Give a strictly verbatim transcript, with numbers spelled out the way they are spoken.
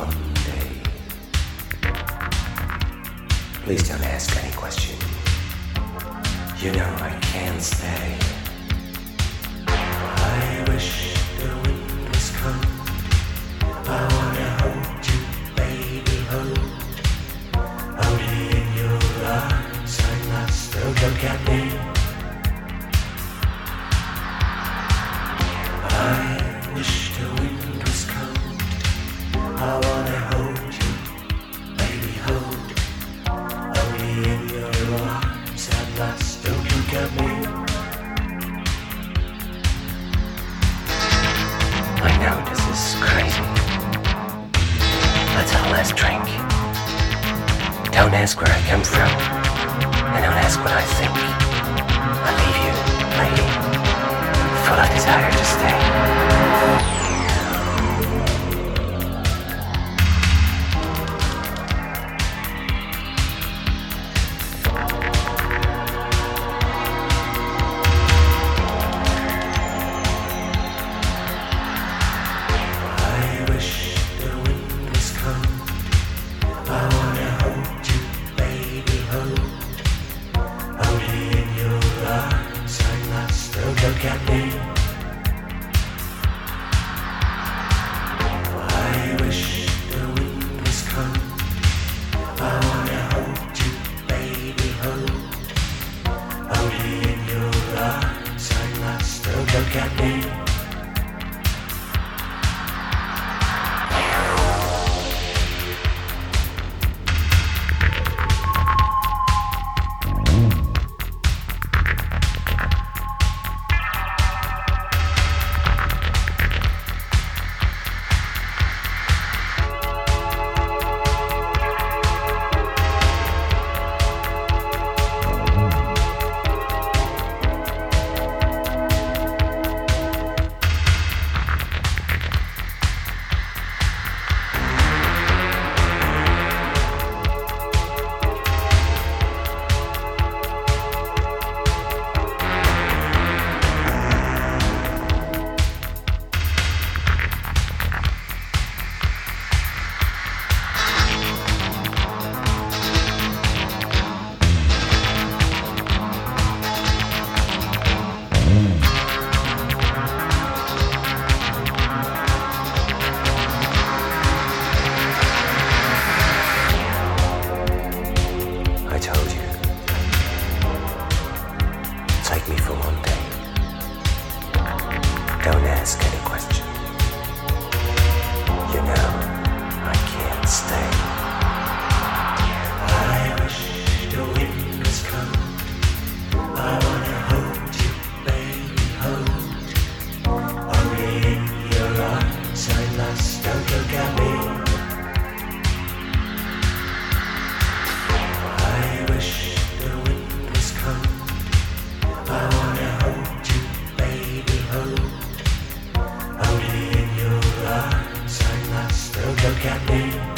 one day. Please don't ask any question. You know I can't stay. I wish the wind was cold. I wanna hold you, baby, hold. Only in your arms I'm lost. Don't look at me. I wish the wind was cold. I wanna hold you, baby, hold. Only in your arms I'm lost. Don't look at me. I know this is crazy. Let's all let's drink. Don't ask where I come from, and don't ask what I think. I leave you, lady, full of desire to stay. Look at me. I wish the wind was cold. I wanna hold you, baby, hold. Only in your arms I'm lost. Don't look at me. I told you, take me for one day. Don't ask any question. You know I can't stay. I wish the wind was cold. I wanna hold you, baby, hold. Only in your arms I'm lost. Don't look at me. I wish the wind was cold. I wanna hold you, baby, hold. Only in your arms I'm lost. Don't look at me.